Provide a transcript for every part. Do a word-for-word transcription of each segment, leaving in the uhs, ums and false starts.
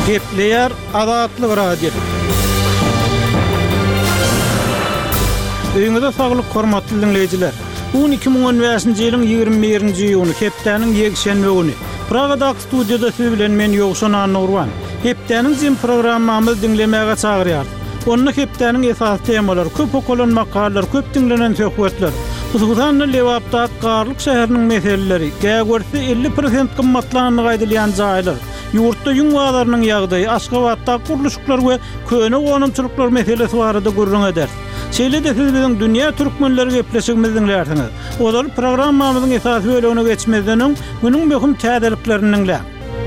Kepler Azatlyk Radio. Öňüňizde saglyk hormatly dinleýijiler. Bu iki ming on beşinji ýylyň ýygrimi birinji ýyly hepdeniň ýekşenme güni. Pragada studiýada siz bilen men Ýogşan Anurwan. Hepdeniň jym programmamy dinlemäge çagyrýar. Onu hepdeniň esas temalary, köp okulan makalar, köp dinlenen söhbetler. Hususan Lewapda Garlyk şäheriniň meseleleri, gägörsi elli prosent gymmatlanyny gaýdylýan jaýlar. Ýurtda ýüň waglarynyň ýagdaýy, Aşgabatda guruluşyklar we köne gonumçylyklar meselesi barada gurrun eder. Şeýle-de siz biziň dünýä türkmenleri gepleşigimizi dinlersiňiz. Olar programmamyzyň esas bölegine geçmezden öň günüň möhüm täzeliklerini dinler.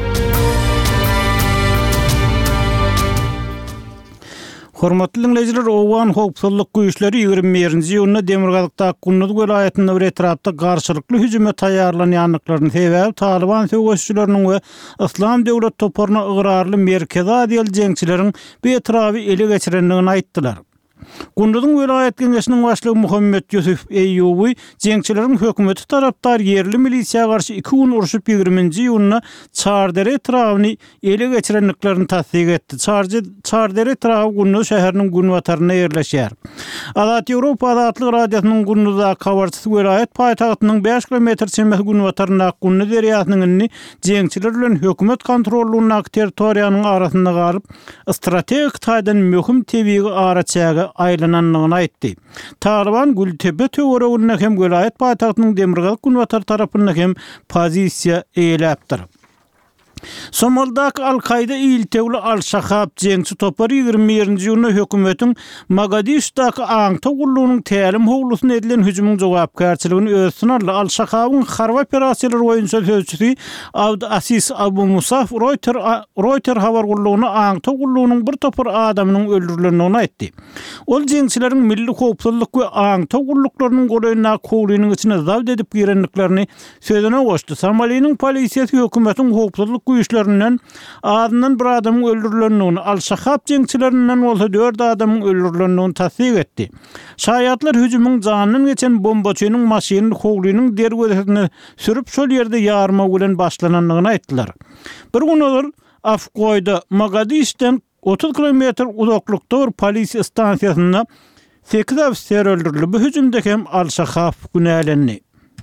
Hormatly dinleyijiler, Owan howpsuzlyk güýçleri ýygrimi birinji ýylyna Demirgazykda Gunnuz welaýatynyň bir etrapda garşylykly hüjüme taýýarlanýanlyklaryny sebäp Taliban söwüşçüleriniň we Islam döwlet toparyna ıgrarly merkezi adil jeňçileriň bir etrapy ele geçirenligini aýtdylar. Gunnuzun welaýat kengesiniň başlygy Muhammed Ýusuf Eýýuby jeňçileriň hökümeti tarapdar yerli milisiýa garşy iki gün uruşup ýygrimiňji ýylyna Çardere etrabyny ele geçirenliklerini tasdik etdi. Çardere etrapy Gunnuz şäheriniň günwataryna ýerleşýär. Azat Ýewropa Azatlyk radiosynyň Gunnuzda kawarçysy welaýat paýtagtynyň beş kilometr çember günwataryna Gunnuz deriýasynyň jeňçiler bilen hökümet kontrollugyna territoriýanyň arasynda galyp strategik taýdan möhüm tebiği araçaga aýlananlygyny aýtdy. Taliban Gültepe töweregine hem welaýat paýtagtynyň Demirgaz günwatary tarapyndan hem pozisiýa eýläpdir. Somaldak Al-Qaida ýyltegli Al-Shahab jeňçi topary ýygrimi birinji ýylyna hökümetiň Mogadishudaky aňta gullugynyň tälim howlusyna edilen hüjümüň jogapkärçiligini öz sınarly Al-Shahabyň harby operasiýalary boýunça sözçüsi Abd Aziz Abu Musaf Reuters Reuters habar gullugyny aňta gullugynyň bir topar adamynyň öldürilendigini aýtdy. Ol jeňçileriň milli howpsuzlyk we aňta gulluklarynyň goraýyna kowrynyň içine zawd edip girenliklerini sözüne goşdy. Somaliýanyň polisiýasy hökümetiň howpsuzlyk güýçlerinden adynyň bir adamyň öldürilendigini, Al-Shahab jeňçilerinden bolsa dört adamyň öldürilendigini tasdik etdi. Şaýatlar hüjümüň janyny geçen bombaçynyň maşynyny howlynyň derwedesine sürüp şol ýerde ýarma bilen başlananlygyny aýtdylar. Bir gün olar Afgoýda Mogadishudan otuz kilometr uzaklykda bir polisiýa stansiýasynda sekiz ofisier öldürildi. Bu hüjümde hem Al-Shahab günälendi.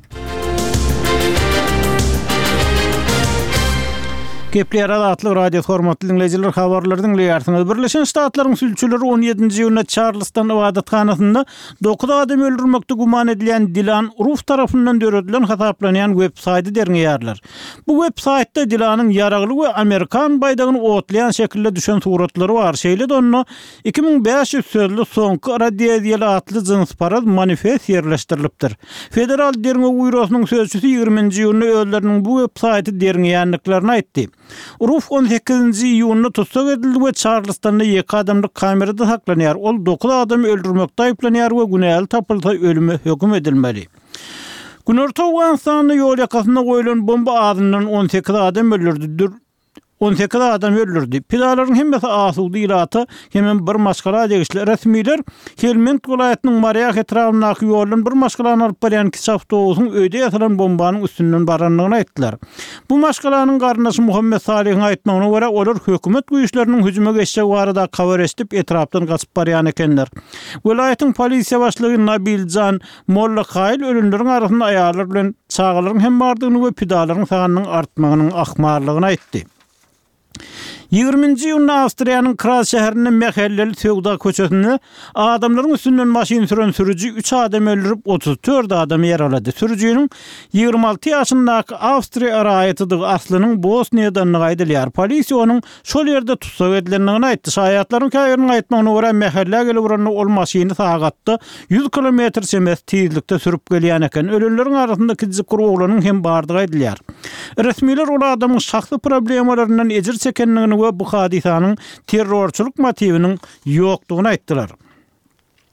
Kepler Azatlyk radio hormatly dinleyijiler, habarlary dinleýärsiňiz. Birleşen Ştatlaryň sülçüleri on ýedinji ýylyna Charleston ibadathanasynda dokuz adam öldürmekde guman edilen Dilan Uruf tarapyndan döredilen hasaplanýan web saýty derňýärler. Bu web saýtda Dilanyň ýaragly we Amerikan baýdagyny otlayan şekilde düşen suratlary bar. Şeýle-de onu iki ming beş ýüz sözli soňky radiýaly atly jyns paraz manifest ýerleşdirilipdir. Federal derňe bürosynyň sözçüsi ýygrimiňji ýylyna özleriniň bu web saýty derňýärliklerini aýtdy. Uruf on sekizinji ýylyna tutsak edildi we Charlestonda iki adamlyk kamerada saklanýar. Ol dokuz adam öldürmekde aýplanýar we günäli tapylsa ölüme höküm edilmeli. Günorta Afganistan'da ýol ýakasynda goýulan bomba adından on sekiz adam öldürdi. on sekiz adam öldürdi. Pilalaryň hemmesi asudy ýylaty, hemen bir maşgala degişli resmiler Helmand welaýatynyň Mariýa etrafyndaky ýoldan bir maşgalany alyp barýan kiçik awtobusyň öýde ýatylan bombanyň üstünden baranlygyny aýtdylar. Bu maşgalanyň garnaşy Muhammed Salihiň aýtmagyna görä olar hökümet güýçleriniň hüjüme geçjek barada habar edip etrapdan gaçyp barýan ekenler. Welaýatyň polisiýa başlygy Nabiljan Mollakaýl ölümleriň arasynda aýarlar bilen çağalaryň hem bardygyny we pidalaryň saganynyň artmagynyň ahmarlygyny aýtdy. ýygrimiňji ýylyna Awstriýanyň Kras şäherinde mehelleli Söwda köçesinde adamlaryň üstünden maşyn süren sürüji üç adam öldürüp otuz dört adam ýaralady. Sürüjiniň ýygrimi alty ýaşyndaky Awstriýa raýatydygy aslynyň Bosniýadan gaýdylýar. Polisiýa onuň şol ýerde tutsak edilendigini aýtdy. Şaýatlaryň käýeriniň aýtmagyna görä mehelle gelýärni ol maşyny sagatda yüz kilometr çember tezlikde sürüp gelýän eken. Ölenleriň arasynda kiçik guruhlanyň hem bardygy aýdylýar. Resmiler ol adamyň şahsy problemlaryndan ejir çekenligini we bu hadisanyň terrorçuluk motiviniň ýokdugyny aýtdylar.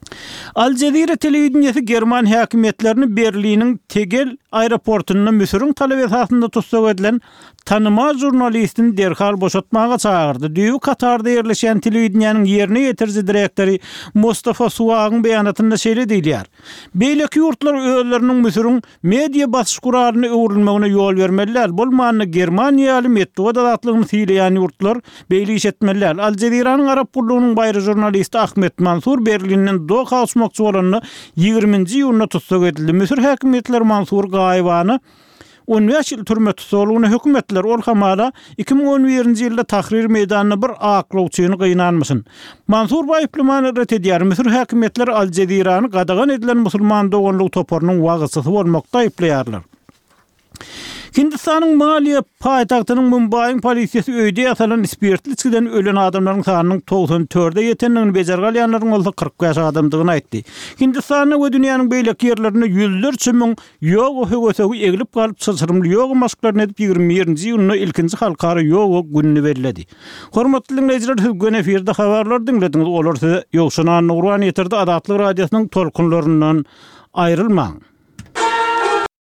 Al Jazeera telewizionyasy German häkimetlerini Berlinin Tegel aeroportunda Müsürün talep esasında tutsak edilen tanıma jurnalistin derhal boşatmaga çağırdı. Düýü Katarda yerleşen telewizionyanyň ýerine ýetirji direktori Mustafa Suwagyň beýanatynda şeýle diýilýär. Beýleki ýurtlar öýleriniň Müsürün media basyş guralyny öwrülmegine ýol bermeliler. Bolmany Germaniýaly metod adatlygyny fiýleýän ýurtlar beýle iş etmeliler. Al Jazeera'nyň Arap gurulunyň baýry jurnalisti Ahmet Mansur Berlinden Doha uçmakçy bolanyny ýygrüminji ýylyna tutsak edildi. Müsür häkimetleri Mansur Gaýwany on beş ýyl türme tutsagyny hökm etdiler. Ol hamala iki bin on birinji ýylda Tahrir meýdanyna bir aklawçyny gynanmysyn. Mansur Baýplimany ret edýär. Müsür häkimetleri Al Jazeera'ny gadagan edilen musulman doganlyk toparynyň wagysy bolmakda aýplaýarlar. Hindistanyň Maliýe paýtagtynyň Mumbaýyň polisiýasy öýde ýasalan spirtli içkiden ölen adamlaryň sanynyň doksan dörde ýetenligini bejergalýanlaryň bolsa kırk beş adamdygyny aýtdy. Hindistanyň we dünýäniň beýleki ýerlerinde ýüzlerçe miň ýoga höwesegi egilip galyp çyçyrymly ýoga maşklaryny edip ýygrimi birinji ýylyna ilkinji halkara ýoga gününi berildi. Hormatly dinleýijiler, gün efirde habarlar dinlediňiz. Olar size ýokşunan Nurwan ýetirdi Adatlyk radiosynyň tolkunlaryndan aýrylmaň.